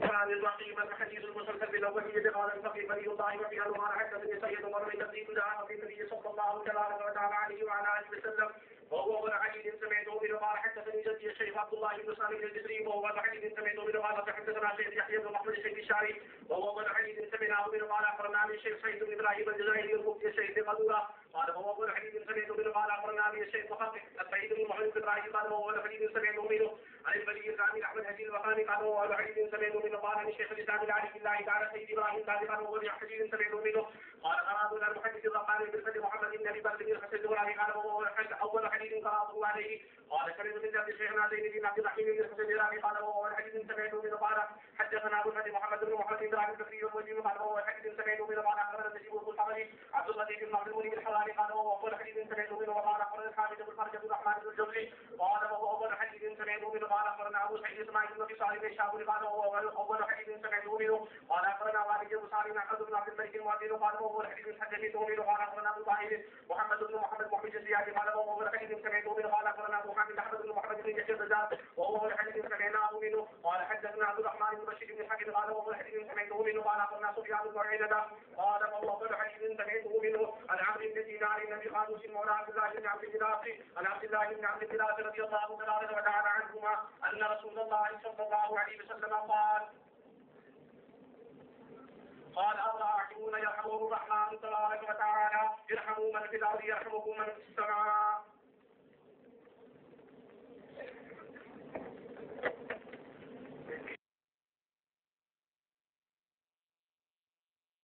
وعن الباقي من حديث المسلسل بالاوليه قال الفقيه ولي الله وفي قال حدثني سيد عمر بن تبديل دعا في النبي صلى الله تعالى عليه وعلى اله وسلم وهو ابن علي سمعته من قال حدثني جدي الشيخ عبد الله بن سالم الجزري وهو ابن علي سمعته من قال حدثنا شيخ يحيى بن محمد الشيخ الشاعري وهو ابن علي سمعناه من قال اخبرنا من الشيخ سعيد بن ابراهيم الجزائري المفتي الشيخ قدوره قال وهو ابن علي سمعته من قال اخبرنا من الشيخ محمد سعيد بن محمد بن ابراهيم قال وهو ابن علي سمعته منه عن الولي الثاني احمد هدي الوهاني قال وهو ابن علي سمعته من قال عن الشيخ الاسلام العلي الله تعالى سيد ابراهيم قال وهو ابن علي سمعته منه قال قرات المحدث الرقاني بن محمد بن ابي بكر بن حسن الدوراني قال وهو اول حديث قراته عليه قال سمعت من جد شيخنا زين بن عبد الرحيم بن حسن الدوراني قال وهو الحديث سمعته منه قال حدثنا ابو الفتح محمد بن محمد بن ابراهيم البكري والوجيه قال وهو الحديث سمعته منه قال اخبرنا النجيب القطري عبد اللطيف بن مخزومي بن الحراني قال وهو الحديث سمعته منه وقال اخبرنا الحامد بن فرج بن الرحمن بن الجوزي قال وهو اول حديث سمعته منه قال اخبرنا ابو سعيد اسماعيل بن صالح الشابوري قال وهو اول حديث سمعته منه قال اخبرنا والد بن صالح احمد بن عبد الملك المؤذن قال وهو الحديث حدثته منه قال اخبرنا ابو طاهر محمد بن محمد الزيادي قال وهو الحديث سمعته منه قال اخبرنا ابو حامد احمد بن محمد بن يحيى الزاد وهو الحديث سمعناه منه قال حدثنا عبد الرحمن بن بشير بن حكيم قال وهو الحديث سمعته منه قال اخبرنا سفيان بن عيينة قال وهو الحديث سمعته منه عن عمرو بن دينار النبي قادوس مولى عبد الله بن عبد الله عن عبد الله بن عبد الله رضي الله تعالى عنهما ان رسول الله صلى الله عليه وسلم قال الراحمون يرحمهم الرحمن تبارك وتعالى ارحموا من في الارض يرحمكم من في